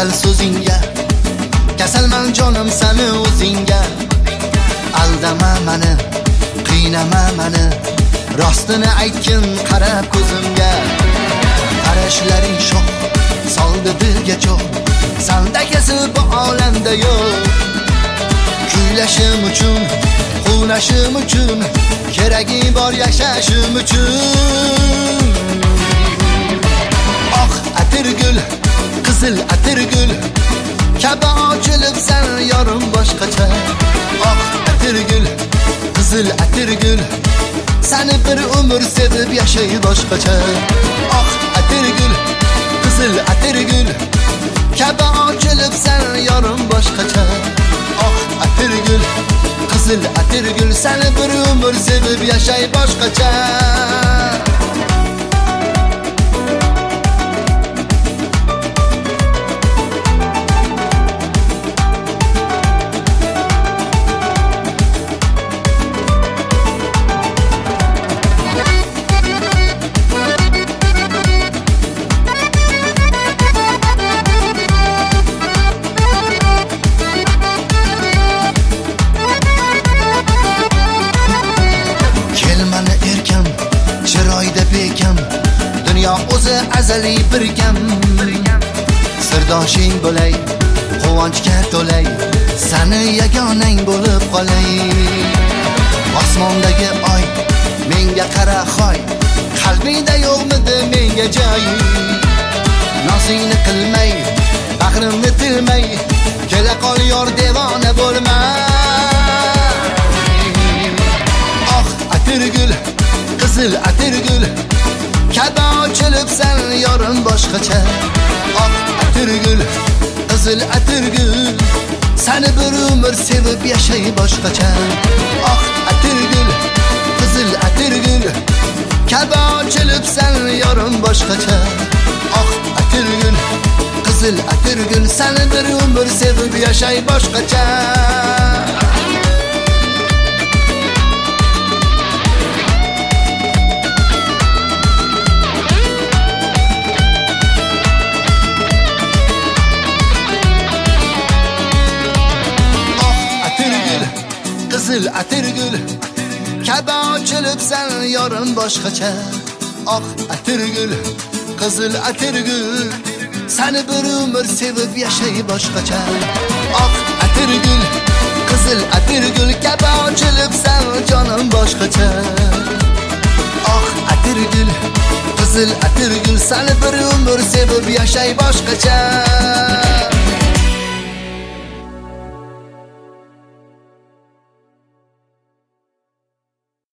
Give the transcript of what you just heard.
go'zal so'zingga, kasalman jonim seni o'zingga. Aldama meni, qiynama meni, rostini aytgin qarab ko'zimga. Qarashlaring shoh soldi dilga cho'g', sandagisi bu olamda yo'q. Kuylashim uchun, quvnashim uchun, keragi bor yashashim uchun. Oq atirgul, qizil atirgul, kabi ochilib sen yorim boshqacha. Oq atirgul, qizil atirgul, seni bir umr sevib yashay boshqacha. Oq atirgul, qizil atirgul, kabi ochilib sen yorim boshqacha. Oq atirgul, qizil atirgul, seni bir umr sevib yashay boshqacha. Dunyo o'zi azaliy birgam, sirdoshing bo'lay, quvonchga to'lay, seni yagonang bo'lib qolay. Osmondagi oy menga qara xoy, qalbingda yo'qmidi menga joy. Nozingni qilmay, bag'rimni tilmay, kela qol yor devona bo'lma. Oq atirgul, qizil atirgul, kabi ochilib sen yorim boshqacha. Oq atirgul, qizil atirgul, seni bir umr sevib yashay boshqacha. Oq atirgul, qizil atirgul, kabi ochilib sen yorim boshqacha. Oq atirgul, qizil atirgul, seni bir umr sevib yashay boshqacha. Qizil atirgul, kabi ochilib sen yorim boshqacha. Oq atirgul, qizil atirgul, seni bir umr sevib yashay boshqacha. Oq atirgul, qizil atirgul, kabi ochilib sen jonim boshqacha. Oq atirgul, qizil atirgul, seni bir umr sevib yashay boshqacha.